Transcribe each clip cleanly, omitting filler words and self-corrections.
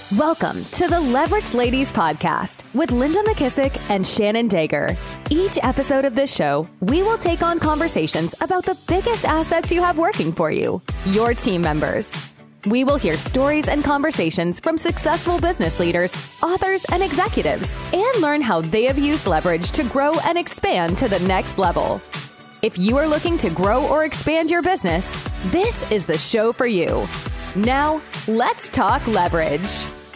Welcome to the Leverage Ladies Podcast with Linda McKissick and Shannon Dager. Each episode of this show, we will take on conversations about the biggest assets you have working for you, your team members. We will hear stories and conversations from successful business leaders, authors, and executives, and learn how they have used leverage to grow and expand to the next level. If you are looking to grow or expand your business, this is the show for you. Now, let's talk leverage.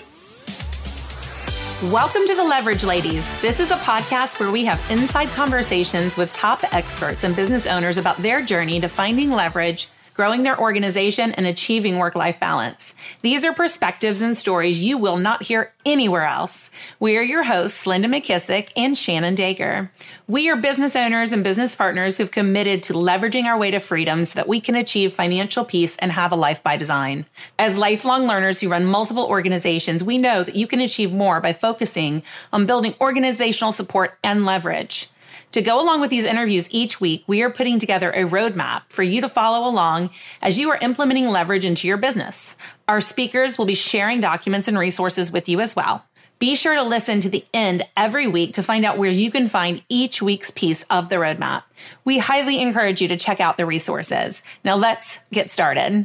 Welcome to the Leverage Ladies. This is a podcast where we have inside conversations with top experts and business owners about their journey to finding leverage, growing their organization, and achieving work-life balance. These are perspectives and stories you will not hear anywhere else. We are your hosts, Linda McKissick and Shannon Dager. We are business owners and business partners who've committed to leveraging our way to freedom so that we can achieve financial peace and have a life by design. As lifelong learners who run multiple organizations, we know that you can achieve more by focusing on building organizational support and leverage. To go along with these interviews each week, we are putting together a roadmap for you to follow along as you are implementing leverage into your business. Our speakers will be sharing documents and resources with you as well. Be sure to listen to the end every week to find out where you can find each week's piece of the roadmap. We highly encourage you to check out the resources. Now let's get started.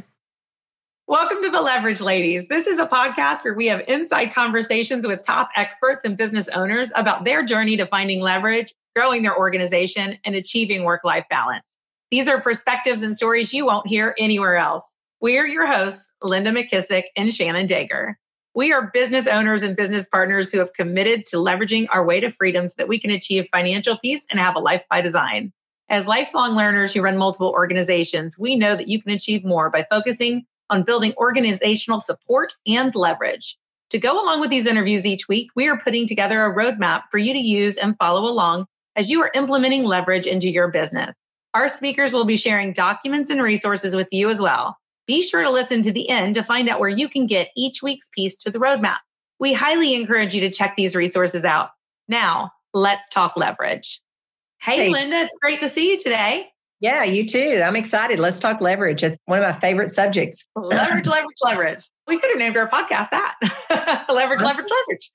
Welcome to the Leverage Ladies. This is a podcast where we have inside conversations with top experts and business owners about their journey to finding leverage, growing their organization, and achieving work-life balance. These are perspectives and stories you won't hear anywhere else. We are your hosts, Linda McKissick and Shannon Dager. We are business owners and business partners who have committed to leveraging our way to freedom so that we can achieve financial peace and have a life by design. As lifelong learners who run multiple organizations, we know that you can achieve more by focusing on building organizational support and leverage. To go along with these interviews each week, we are putting together a roadmap for you to use and follow along as you are implementing leverage into your business. Our speakers will be sharing documents and resources with you as well. Be sure to listen to the end to find out where you can get each week's piece to the roadmap. We highly encourage you to check these resources out. Now, let's talk leverage. Hey, Linda, it's great to see you today. Yeah, you too. I'm excited. Let's talk leverage. It's one of my favorite subjects. Leverage, leverage, leverage. We could have named our podcast that. Leverage, leverage, leverage.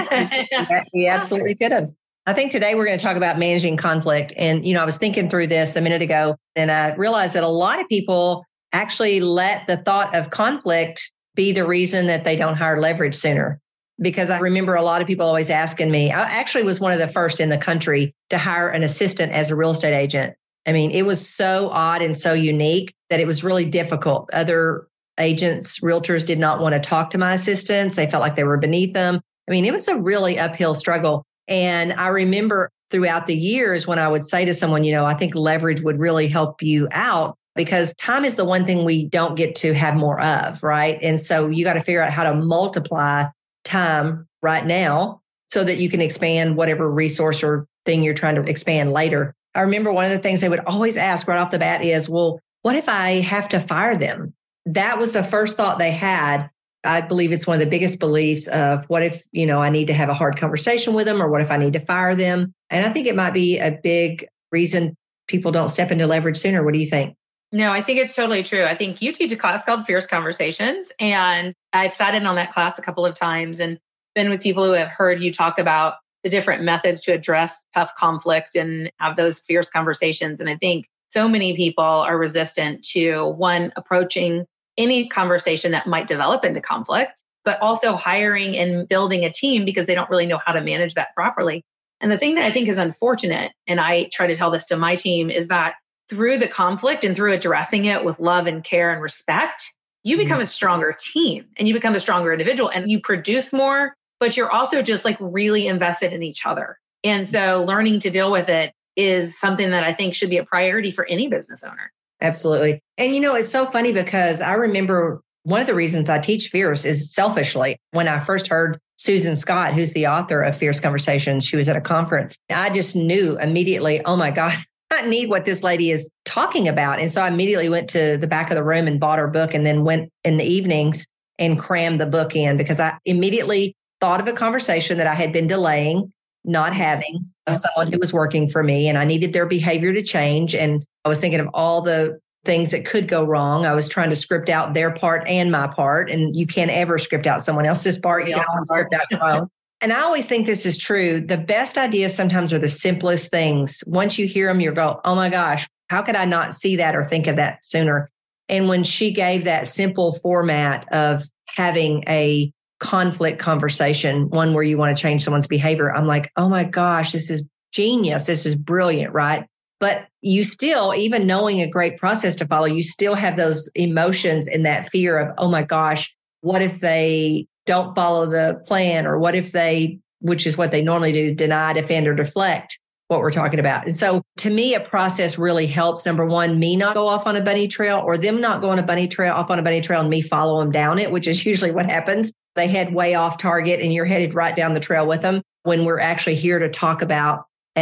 Yeah, we absolutely could have. I think today we're going to talk about managing conflict. And, I was thinking through this a minute ago, and I realized that a lot of people actually let the thought of conflict be the reason that they don't hire leverage sooner. Because I remember a lot of people always asking me, I actually was one of the first in the country to hire an assistant as a real estate agent. I mean, it was so odd and so unique that it was really difficult. Other agents, realtors did not want to talk to my assistants. They felt like they were beneath them. I mean, it was a really uphill struggle. And I remember throughout the years when I would say to someone, I think leverage would really help you out because time is the one thing we don't get to have more of, right? And so you got to figure out how to multiply time right now so that you can expand whatever resource or thing you're trying to expand later. I remember one of the things they would always ask right off the bat is, well, what if I have to fire them? That was the first thought they had. I believe it's one of the biggest beliefs of what if, I need to have a hard conversation with them or what if I need to fire them? And I think it might be a big reason people don't step into leverage sooner. What do you think? No, I think it's totally true. I think you teach a class called Fierce Conversations, and I've sat in on that class a couple of times and been with people who have heard you talk about the different methods to address tough conflict and have those fierce conversations. And I think so many people are resistant to one, approaching any conversation that might develop into conflict, but also hiring and building a team because they don't really know how to manage that properly. And the thing that I think is unfortunate, and I try to tell this to my team, is that through the conflict and through addressing it with love and care and respect, you become a stronger team and you become a stronger individual and you produce more, but you're also just like really invested in each other. And so learning to deal with it is something that I think should be a priority for any business owner. Absolutely. And it's so funny because I remember one of the reasons I teach Fierce is selfishly. When I first heard Susan Scott, who's the author of Fierce Conversations, she was at a conference. I just knew immediately, oh my God, I need what this lady is talking about. And so I immediately went to the back of the room and bought her book and then went in the evenings and crammed the book in because I immediately thought of a conversation that I had been delaying, not having, of someone who was working for me, and I needed their behavior to change. And I was thinking of all the things that could go wrong. I was trying to script out their part and my part, and you can't ever script out someone else's part. You can only script out your own. And I always think this is true. The best ideas sometimes are the simplest things. Once you hear them, you go, oh my gosh, how could I not see that or think of that sooner? And when she gave that simple format of having a conflict conversation, one where you want to change someone's behavior, I'm like, oh my gosh, this is genius. This is brilliant, right? But you still, even knowing a great process to follow, you still have those emotions and that fear of, oh my gosh, what if they don't follow the plan? Or what if they, which is what they normally do, deny, defend, or deflect what we're talking about. And so to me, a process really helps. Number one, me not go off on a bunny trail, or them not go on a bunny trail, off on a bunny trail, and me follow them down it, which is usually what happens. They head way off target and you're headed right down the trail with them, when we're actually here to talk about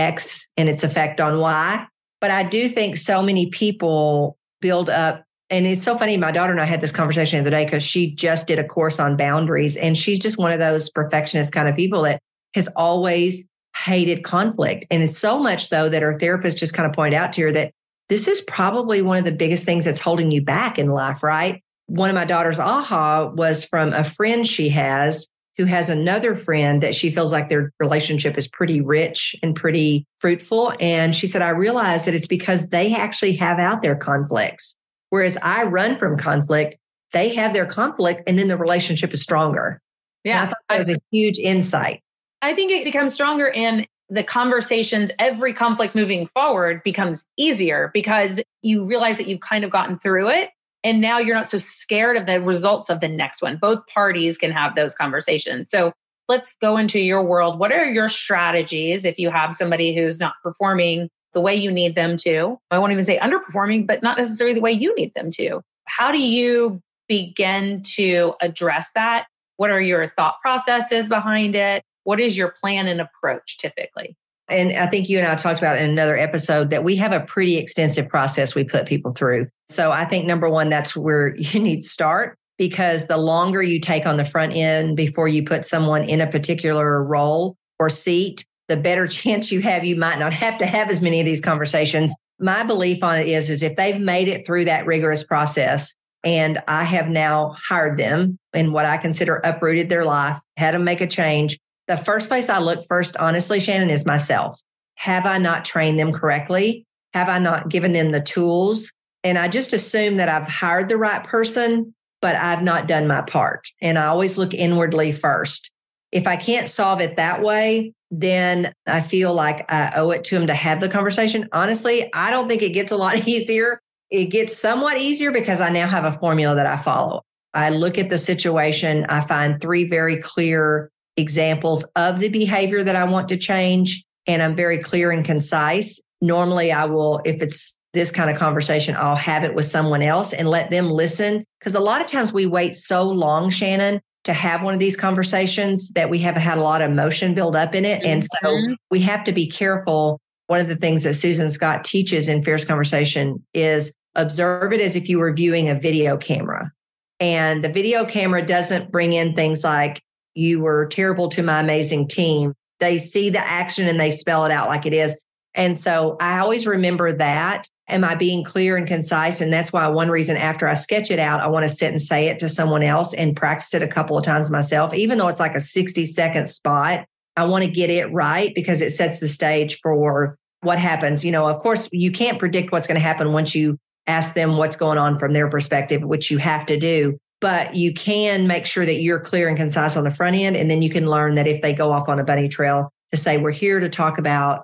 X and its effect on Y. But I do think so many people build up, and it's so funny. My daughter and I had this conversation the other day because she just did a course on boundaries, and she's just one of those perfectionist kind of people that has always hated conflict. And it's so much though that her therapist just kind of pointed out to her that this is probably one of the biggest things that's holding you back in life, right? One of my daughter's aha was from a friend she has who has another friend that she feels like their relationship is pretty rich and pretty fruitful. And she said, I realized that it's because they actually have out their conflicts. Whereas I run from conflict, they have their conflict and then the relationship is stronger. Yeah. And I thought that was a huge insight. I think it becomes stronger, and the conversations, every conflict moving forward becomes easier because you realize that you've kind of gotten through it. And now you're not so scared of the results of the next one. Both parties can have those conversations. So let's go into your world. What are your strategies if you have somebody who's not performing the way you need them to? I won't even say underperforming, but not necessarily the way you need them to. How do you begin to address that? What are your thought processes behind it? What is your plan and approach typically? And I think you and I talked about in another episode that we have a pretty extensive process we put people through. So I think number one, that's where you need to start, because the longer you take on the front end before you put someone in a particular role or seat, the better chance you have. You might not have to have as many of these conversations. My belief on it is if they've made it through that rigorous process and I have now hired them in what I consider uprooted their life, had them make a change, the first place I look first, honestly, Shannon, is myself. Have I not trained them correctly? Have I not given them the tools? And I just assume that I've hired the right person, but I've not done my part. And I always look inwardly first. If I can't solve it that way, then I feel like I owe it to them to have the conversation. Honestly, I don't think it gets a lot easier. It gets somewhat easier because I now have a formula that I follow. I look at the situation. I find 3 very clear examples of the behavior that I want to change. And I'm very clear and concise. Normally I will, if it's this kind of conversation, I'll have it with someone else and let them listen. Because a lot of times we wait so long, Shannon, to have one of these conversations that we have had a lot of emotion build up in it. And so we have to be careful. One of the things that Susan Scott teaches in Fierce Conversation is observe it as if you were viewing a video camera. And the video camera doesn't bring in things like, you were terrible to my amazing team. They see the action and they spell it out like it is. And so I always remember that. Am I being clear and concise? And that's why one reason after I sketch it out, I want to sit and say it to someone else and practice it a couple of times myself, even though it's like a 60-second spot. I want to get it right because it sets the stage for what happens. You know, of course, you can't predict what's going to happen once you ask them what's going on from their perspective, which you have to do. But you can make sure that you're clear and concise on the front end. And then you can learn that if they go off on a bunny trail, to say, we're here to talk about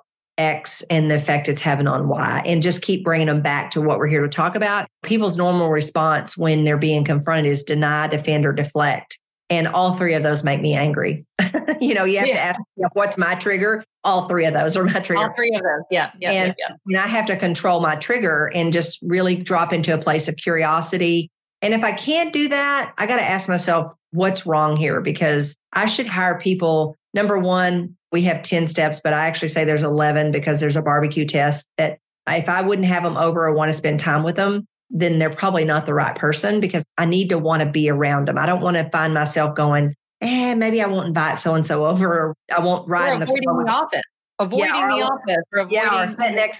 X and the effect it's having on Y, and just keep bringing them back to what we're here to talk about. People's normal response when they're being confronted is deny, defend, or deflect. And all 3 of those make me angry. You know, you have to ask, what's my trigger? All 3 of those are my trigger. All 3 of them. Yeah. And I have to control my trigger and just really drop into a place of curiosity. And if I can't do that, I got to ask myself, what's wrong here? Because I should hire people. Number one, we have 10 steps, but I actually say there's 11 because there's a barbecue test that if I wouldn't have them over or want to spend time with them, then they're probably not the right person, because I need to want to be around them. I don't want to find myself going, maybe I won't invite so-and-so over, or I won't ride in the office. Avoiding the office. Or sit next to them.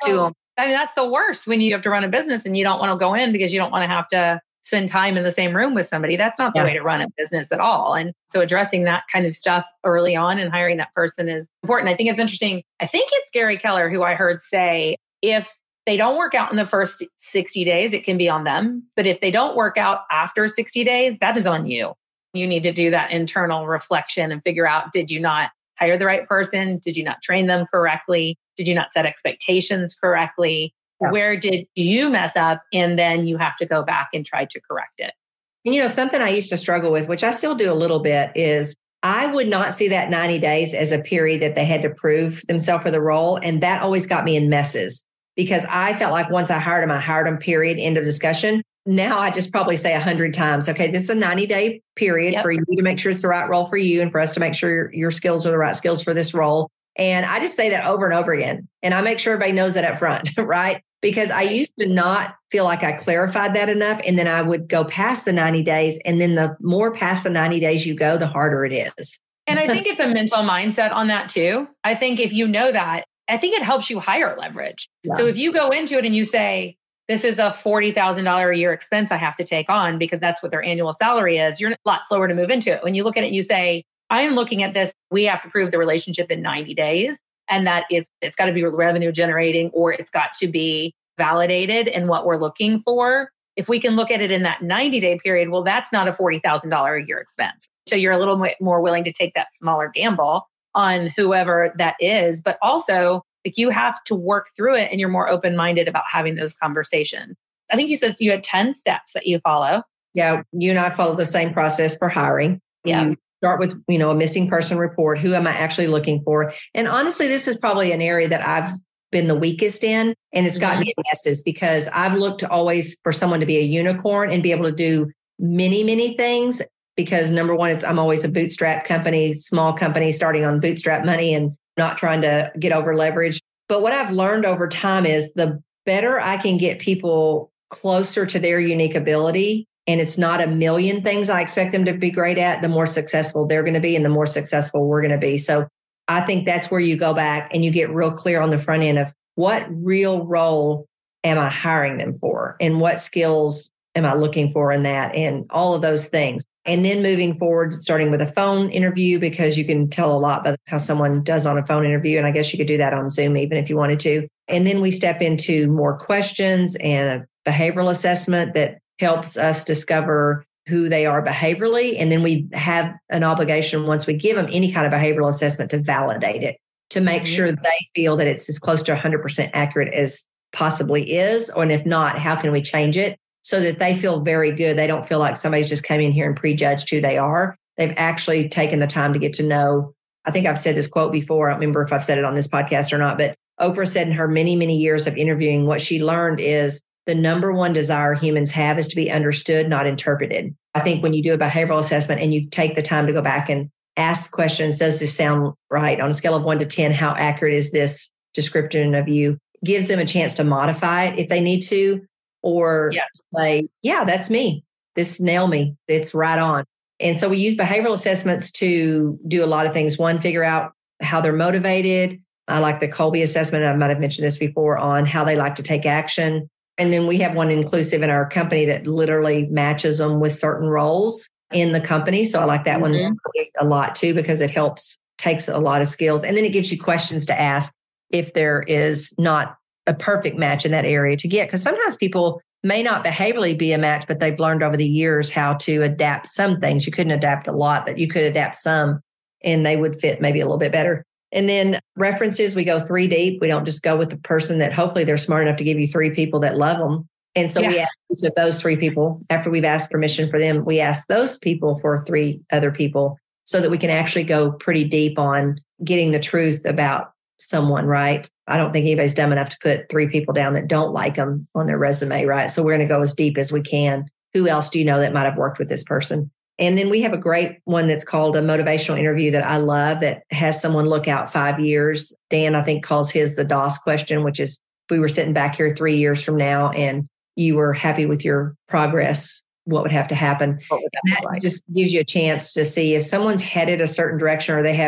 I mean, that's the worst when you have to run a business and you don't want to go in because you don't want to have to spend time in the same room with somebody. That's not the way to run a business at all. And so addressing that kind of stuff early on and hiring that person is important. I think it's interesting. I think it's Gary Keller who I heard say, if they don't work out in the first 60 days, it can be on them. But if they don't work out after 60 days, that is on you. You need to do that internal reflection and figure out, did you not hire the right person? Did you not train them correctly? Did you not set expectations correctly? Yeah. Where did you mess up? And then you have to go back and try to correct it. And, something I used to struggle with, which I still do a little bit, is I would not see that 90 days as a period that they had to prove themselves for the role. And that always got me in messes because I felt like once I hired them, period, end of discussion. Now I just probably say 100 times, okay, this is a 90-day period for you to make sure it's the right role for you and for us to make sure your skills are the right skills for this role. And I just say that over and over again. And I make sure everybody knows that up front, right? Because I used to not feel like I clarified that enough. And then I would go past the 90 days. And then the more past the 90 days you go, the harder it is. And I think it's a mental mindset on that too. I think if you know that, I think it helps you hire leverage. Yeah. So if you go into it and you say, this is a $40,000 a year expense I have to take on because that's what their annual salary is, you're a lot slower to move into it. When you look at it and you say, I am looking at this, we have to prove the relationship in 90 days. And that it's got to be revenue generating or it's got to be validated in what we're looking for. If we can look at it in that 90-day period, well, that's not a $40,000 a year expense. So you're a little bit more willing to take that smaller gamble on whoever that is. But also, like, you have to work through it and you're more open-minded about having those conversations. I think you said you had 10 steps that you follow. Yeah, you and I follow the same process for hiring. Yeah. You start with, a missing person report. Who am I actually looking for? And honestly, this is probably an area that I've been the weakest in. And it's gotten me in messes because I've looked always for someone to be a unicorn and be able to do many, many things. Because number one, I'm always a bootstrap company, small company, starting on bootstrap money and not trying to get over leverage. But what I've learned over time is the better I can get people closer to their unique ability, and it's not a million things I expect them to be great at, the more successful they're going to be and the more successful we're going to be. So I think that's where you go back and you get real clear on the front end of what real role am I hiring them for and what skills am I looking for in that and all of those things. And then moving forward, starting with a phone interview, because you can tell a lot by how someone does on a phone interview. And I guess you could do that on Zoom, even if you wanted to. And then we step into more questions and a behavioral assessment that helps us discover who they are behaviorally. And then we have an obligation, once we give them any kind of behavioral assessment, to validate it, to make sure they feel that it's as close to 100% accurate as possibly is. And if not, how can we change it so that they feel very good? They don't feel like somebody's just come in here and prejudged who they are. They've actually taken the time to get to know. I think I've said this quote before. I don't remember if I've said it on this podcast or not, but Oprah said in her many, many years of interviewing, what she learned is the number one desire humans have is to be understood, not interpreted. I think when you do a behavioral assessment and you take the time to go back and ask questions, does this sound right? On a scale of 1 to 10, how accurate is this description of you? Gives them a chance to modify it if they need to, or say, yeah, that's me. This nailed me. It's right on. And so we use behavioral assessments to do a lot of things. One, figure out how they're motivated. I like the Kolbe assessment. I might have mentioned this before, on how they like to take action. And then we have one inclusive in our company that literally matches them with certain roles in the company. So I like that one a lot too, because it takes a lot of skills. And then it gives you questions to ask if there is not a perfect match in that area to get. Because sometimes people may not behaviorally be a match, but they've learned over the years how to adapt some things. You couldn't adapt a lot, but you could adapt some and they would fit maybe a little bit better. And then references, we go 3 deep. We don't just go with the person that hopefully they're smart enough to give you 3 people that love them. And so we ask each of those 3 people, after we've asked permission for them, we ask those people for 3 other people so that we can actually go pretty deep on getting the truth about someone, right? I don't think anybody's dumb enough to put 3 people down that don't like them on their resume, right? So we're going to go as deep as we can. Who else do you know that might have worked with this person? And then we have a great one that's called a motivational interview that I love, that has someone look out 5 years. Dan, I think, calls his the DOS question, which is, if we were sitting back here 3 years from now and you were happy with your progress, what would have to happen? That just gives you a chance to see if someone's headed a certain direction or they have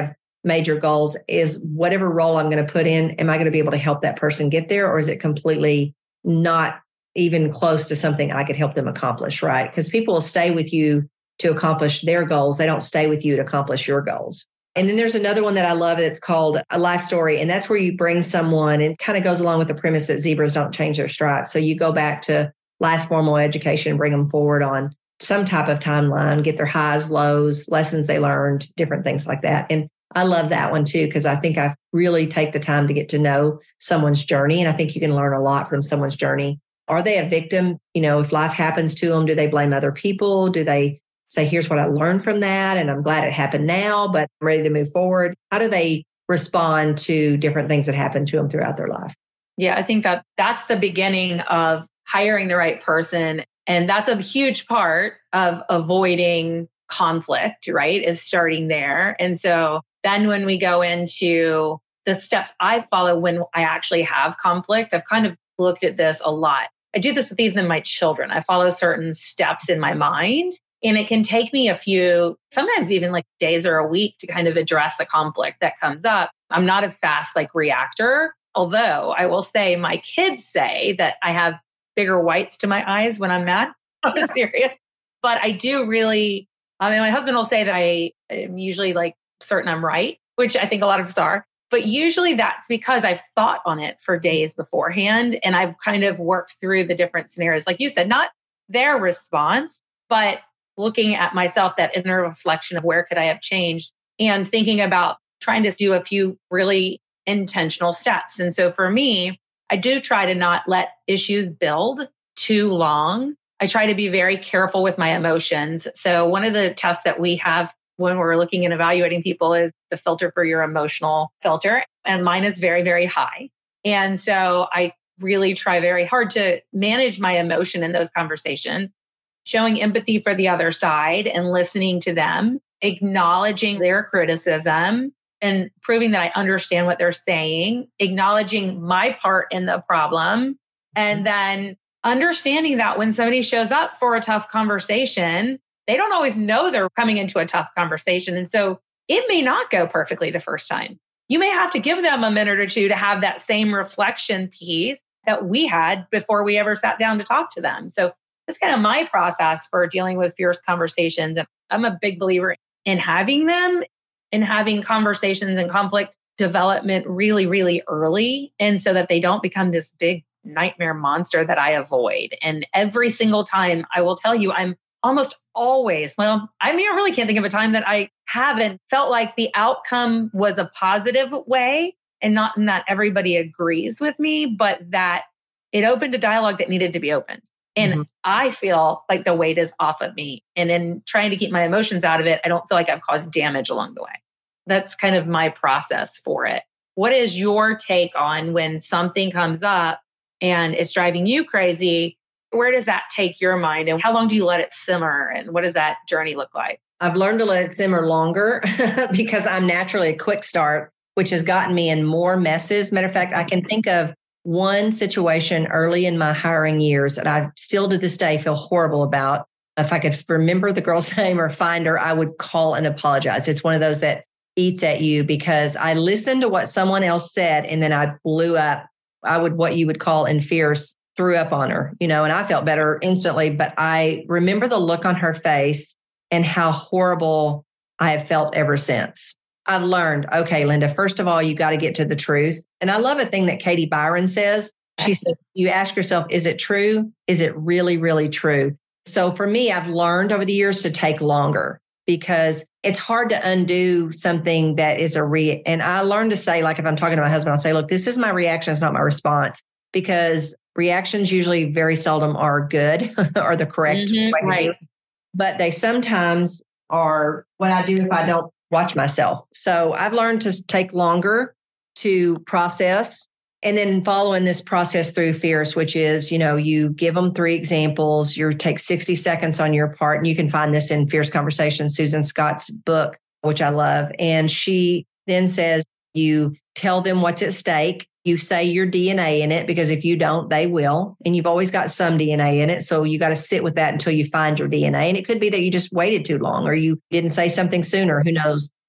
major goals is whatever role I'm going to put in, am I going to be able to help that person get there? Or is it completely not even close to something I could help them accomplish, right? Because people will stay with you to accomplish their goals. They don't stay with you to accomplish your goals. And then there's another one that I love that's called A Life Story. And that's where you bring someone, and it kind of goes along with the premise that zebras don't change their stripes. So you go back to last formal education and bring them forward on some type of timeline, get their highs, lows, lessons they learned, different things like that. And I love that one too, because I think I really take the time to get to know someone's journey. And I think you can learn a lot from someone's journey. Are they a victim? If life happens to them, do they blame other people? Do they say, here's what I learned from that, and I'm glad it happened now, but I'm ready to move forward? How do they respond to different things that happen to them throughout their life? Yeah, I think that's the beginning of hiring the right person. And that's a huge part of avoiding conflict, right? Is starting there. And so then when we go into the steps I follow when I actually have conflict, I've kind of looked at this a lot. I do this with even my children. I follow certain steps in my mind, and it can take me a few, sometimes even like days or a week to kind of address a conflict that comes up. I'm not a fast reactor, although I will say my kids say that I have bigger whites to my eyes when I'm mad. I'm serious. But I do really, my husband will say that I am usually certain I'm right, which I think a lot of us are. But usually that's because I've thought on it for days beforehand. And I've kind of worked through the different scenarios. Like you said, not their response, but looking at myself, that inner reflection of where could I have changed, and thinking about trying to do a few really intentional steps. And so for me, I do try to not let issues build too long. I try to be very careful with my emotions. So one of the tests that we have when we're looking and evaluating people is the filter for your emotional filter. And mine is very, very high. And so I really try very hard to manage my emotion in those conversations, showing empathy for the other side and listening to them, acknowledging their criticism and proving that I understand what they're saying, acknowledging my part in the problem, and then understanding that when somebody shows up for a tough conversation, they don't always know they're coming into a tough conversation. And so it may not go perfectly the first time. You may have to give them a minute or two to have that same reflection piece that we had before we ever sat down to talk to them. So that's kind of my process for dealing with fierce conversations. And I'm a big believer in having them and having conversations and conflict development really, really early. And so that they don't become this big nightmare monster that I avoid. And every single time, I will tell you, I'm almost always, I really can't think of a time that I haven't felt like the outcome was a positive way, and not in that everybody agrees with me, but that it opened a dialogue that needed to be opened. And I feel like the weight is off of me. And in trying to keep my emotions out of it, I don't feel like I've caused damage along the way. That's kind of my process for it. What is your take on when something comes up and it's driving you crazy? Where does that take your mind, and how long do you let it simmer, and what does that journey look like? I've learned to let it simmer longer because I'm naturally a quick start, which has gotten me in more messes. Matter of fact, I can think of one situation early in my hiring years that I still to this day feel horrible about. If I could remember the girl's name or find her, I would call and apologize. It's one of those that eats at you because I listened to what someone else said and then I blew up. What you would call in fierce, threw up on her, and I felt better instantly. But I remember the look on her face and how horrible I have felt ever since. I've learned, okay, Linda, first of all, you got to get to the truth. And I love a thing that Katie Byron says. She says, you ask yourself, is it true? Is it really, really true? So for me, I've learned over the years to take longer because it's hard to undo something that is and I learned to say, if I'm talking to my husband, I'll say, look, this is my reaction. It's not my response, because reactions usually very seldom are good or the correct way to do it. But they sometimes are what I do if I don't watch myself. So I've learned to take longer to process, and then following this process through fierce, which is, you give them 3 examples, you take 60 seconds on your part, and you can find this in Fierce Conversations, Susan Scott's book, which I love. And she then says, you tell them what's at stake. You say your DNA in it, because if you don't, they will. And you've always got some DNA in it. So you got to sit with that until you find your DNA. And it could be that you just waited too long or you didn't say something sooner. Who knows?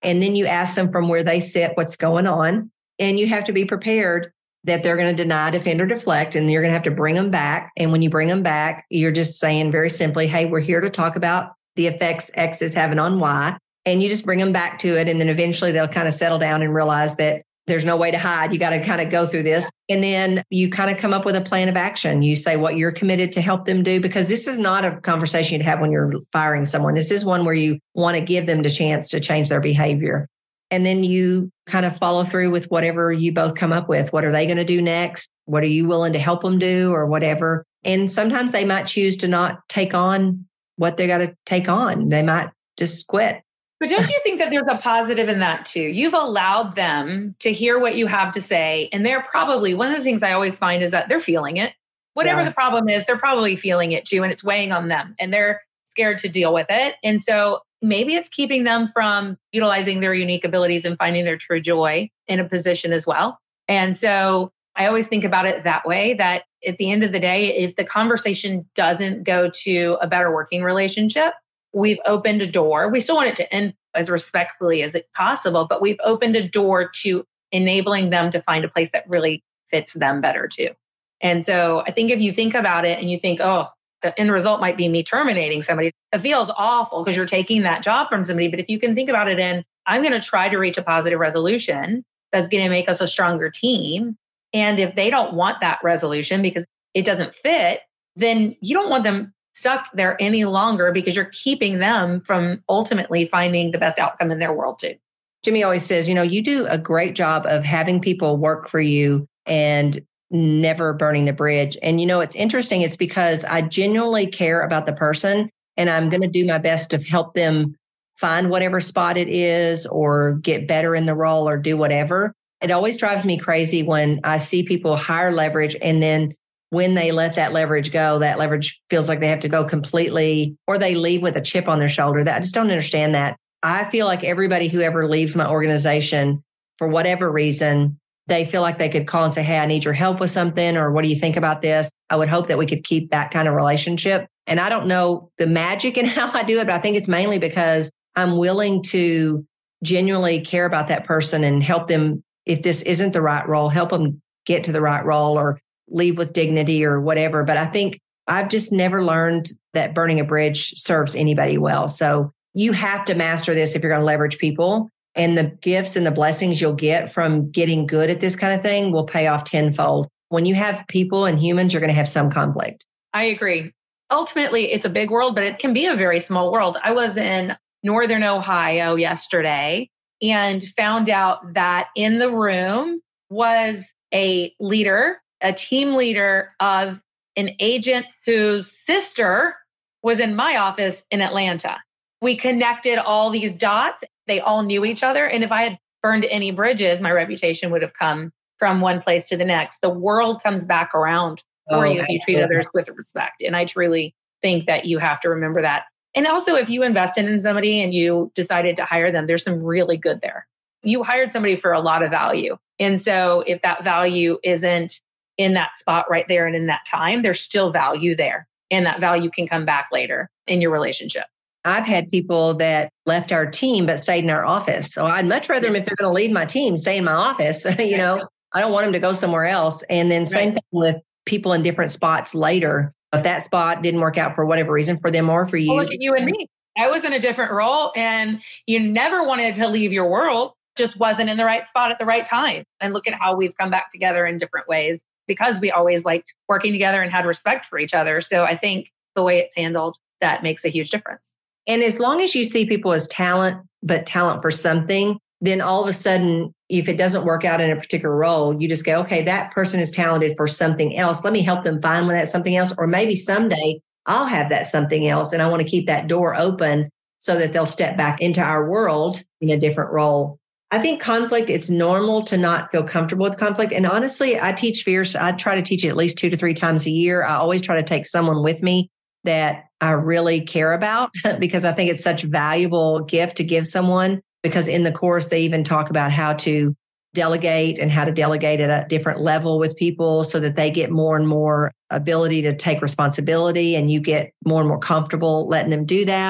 And then you ask them from where they sit, what's going on. And you have to be prepared that they're going to deny, defend, or deflect, and you're going to have to bring them back. And when you bring them back, you're just saying very simply, hey, we're here to talk about the effects X is having on Y. And you just bring them back to it. And then eventually they'll kind of settle down and realize that there's no way to hide. You got to kind of go through this. And then you kind of come up with a plan of action. You say what you're committed to help them do, because this is not a conversation you'd have when you're firing someone. This is one where you want to give them the chance to change their behavior. And then you kind of follow through with whatever you both come up with. What are they going to do next? What are you willing to help them do or whatever? And sometimes they might choose to not take on what they got to take on. They might just quit. But don't you think that there's a positive in that too? You've allowed them to hear what you have to say. And they're probably, one of the things I always find is that they're feeling it. Whatever the problem is, they're probably feeling it too. And it's weighing on them and they're scared to deal with it. And so maybe it's keeping them from utilizing their unique abilities and finding their true joy in a position as well. And so I always think about it that way, that at the end of the day, if the conversation doesn't go to a better working relationship, we've opened a door. We still want it to end as respectfully as it possible, but we've opened a door to enabling them to find a place that really fits them better too. And so I think if you think about it and you think, oh, the end result might be me terminating somebody, it feels awful because you're taking that job from somebody. But if you can think about it in, I'm going to try to reach a positive resolution that's going to make us a stronger team. And if they don't want that resolution because it doesn't fit, then you don't want them stuck there any longer because you're keeping them from ultimately finding the best outcome in their world too. Jimmy always says, you do a great job of having people work for you and never burning the bridge. And, it's interesting. It's because I genuinely care about the person and I'm going to do my best to help them find whatever spot it is or get better in the role or do whatever. It always drives me crazy when I see people hire leverage and then when they let that leverage go, that leverage feels like they have to go completely, or they leave with a chip on their shoulder. I just don't understand that. I feel like everybody who ever leaves my organization for whatever reason, they feel like they could call and say, hey, I need your help with something, or what do you think about this? I would hope that we could keep that kind of relationship. And I don't know the magic in how I do it, but I think it's mainly because I'm willing to genuinely care about that person and help them. If this isn't the right role, help them get to the right role or leave with dignity or whatever. But I think I've just never learned that burning a bridge serves anybody well. So you have to master this if you're going to leverage people. And the gifts and the blessings you'll get from getting good at this kind of thing will pay off tenfold. When you have people and humans, you're going to have some conflict. I agree. Ultimately, it's a big world, but it can be a very small world. I was in Northern Ohio yesterday and found out that in the room was a leader, a team leader of an agent whose sister was in my office in Atlanta. We connected all these dots. They all knew each other. And if I had burned any bridges, my reputation would have come from one place to the next. The world comes back around for you if you treat others with respect. And I truly think that you have to remember that. And also, if you invested in somebody and you decided to hire them, there's some really good there. You hired somebody for a lot of value. And so if that value isn't in that spot right there and in that time, there's still value there. And that value can come back later in your relationship. I've had people that left our team but stayed in our office. So I'd much rather them, if they're going to leave my team, stay in my office. I don't want them to go somewhere else. And then same thing with people in different spots later. If that spot didn't work out for whatever reason for them or for you. Well, look at you and me. I was in a different role and you never wanted to leave your world, just wasn't in the right spot at the right time. And look at how we've come back together in different ways because we always liked working together and had respect for each other. So I think the way it's handled, that makes a huge difference. And as long as you see people as talent, but talent for something, then all of a sudden, if it doesn't work out in a particular role, you just go, okay, that person is talented for something else. Let me help them find that something else. Or maybe someday I'll have that something else. And I want to keep that door open so that they'll step back into our world in a different role. I think conflict, it's normal to not feel comfortable with conflict. And honestly, I teach fierce. I try to teach it at least 2 to 3 times a year. I always try to take someone with me that I really care about because I think it's such a valuable gift to give someone. Because in the course, they even talk about how to delegate and how to delegate at a different level with people so that they get more and more ability to take responsibility and you get more and more comfortable letting them do that.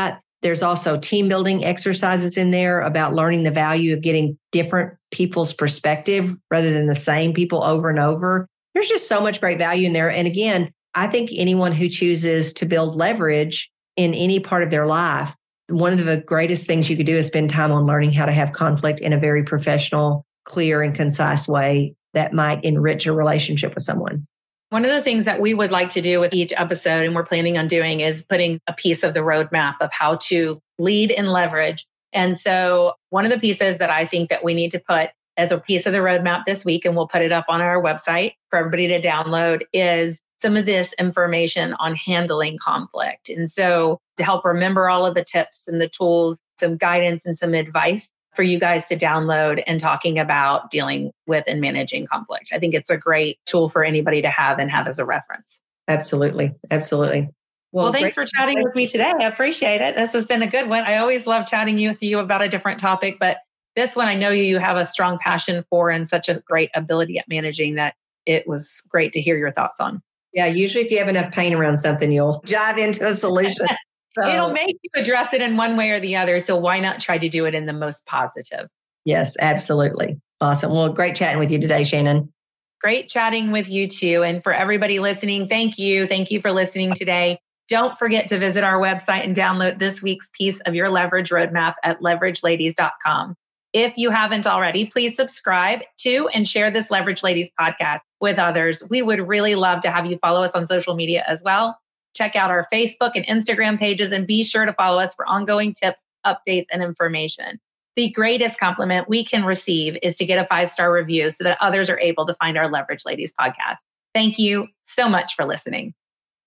There's also team building exercises in there about learning the value of getting different people's perspective rather than the same people over and over. There's just so much great value in there. And again, I think anyone who chooses to build leverage in any part of their life, one of the greatest things you could do is spend time on learning how to have conflict in a very professional, clear, and concise way that might enrich a relationship with someone. One of the things that we would like to do with each episode, and we're planning on doing, is putting a piece of the roadmap of how to lead in leverage. And so one of the pieces that I think that we need to put as a piece of the roadmap this week, and we'll put it up on our website for everybody to download, is some of this information on handling conflict. And so to help remember all of the tips and the tools, some guidance and some advice for you guys to download and talking about dealing with and managing conflict. I think it's a great tool for anybody to have and have as a reference. Absolutely. Absolutely. Well, thanks for chatting with me today. I appreciate it. This has been a good one. I always love chatting with you about a different topic, but this one I know you have a strong passion for and such a great ability at managing that it was great to hear your thoughts on. Yeah, usually if you have enough pain around something, you'll dive into a solution. So, it'll make you address it in one way or the other. So why not try to do it in the most positive? Yes, absolutely. Awesome. Well, great chatting with you today, Shannon. Great chatting with you too. And for everybody listening, thank you. Thank you for listening today. Don't forget to visit our website and download this week's piece of your leverage roadmap at leverageladies.com. If you haven't already, please subscribe to and share this Leverage Ladies podcast with others. We would really love to have you follow us on social media as well. Check out our Facebook and Instagram pages and be sure to follow us for ongoing tips, updates, and information. The greatest compliment we can receive is to get a 5-star review so that others are able to find our Leverage Ladies podcast. Thank you so much for listening.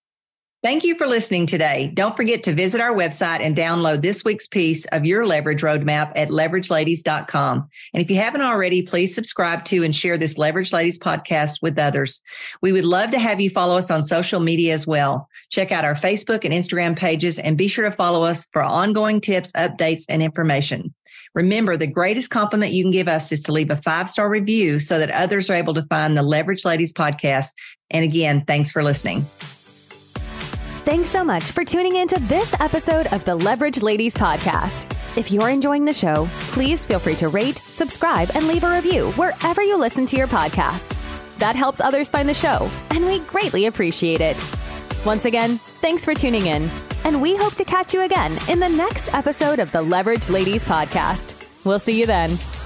Thank you for listening today. Don't forget to visit our website and download this week's piece of your leverage roadmap at leverageladies.com. And if you haven't already, please subscribe to and share this Leverage Ladies podcast with others. We would love to have you follow us on social media as well. Check out our Facebook and Instagram pages and be sure to follow us for ongoing tips, updates, and information. Remember, the greatest compliment you can give us is to leave a 5-star review so that others are able to find the Leverage Ladies podcast. And again, thanks for listening. Thanks so much for tuning into this episode of the Leverage Ladies podcast. If you're enjoying the show, please feel free to rate, subscribe, and leave a review wherever you listen to your podcasts. That helps others find the show, and we greatly appreciate it. Once again, thanks for tuning in, and we hope to catch you again in the next episode of the Leverage Ladies podcast. We'll see you then.